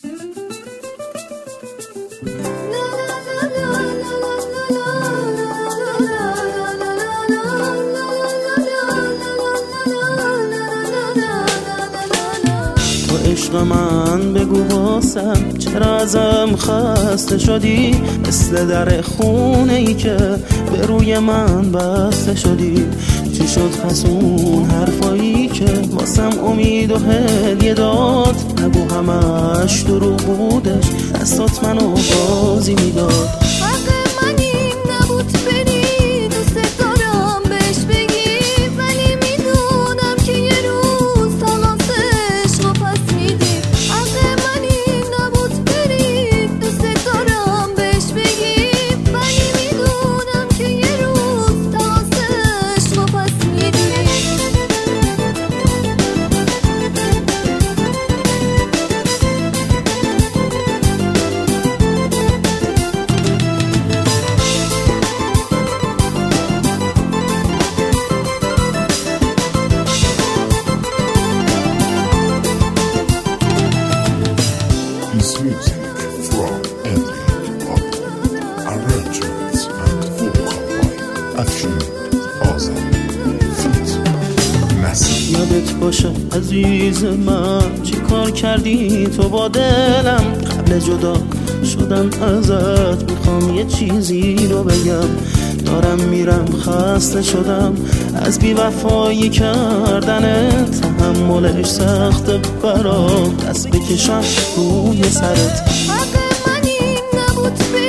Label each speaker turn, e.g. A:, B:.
A: عشق من بگو واسم چرا ازم خسته شدی؟ مثل در خونه ای که به روی من بسته شدی. چی شد پس اون حرفایی که واسم امید و هدیه داد؟ نگو همش دروغ بودش، دستات منو بازی میداد.
B: Music from Andy Pop, arrangements and vocal by Afshin Azam Feat Massive.
A: یادت باشه عزیز من چی کار کردی تو با دلم؟ قبل جدا شدم ازت میخوام یه چیزی رو بگم. دارم میرم خسته شدم از بی‌وفایی کردنت، تحملش سخته برام، دست بکشم روی سرت.
C: حق من این نبود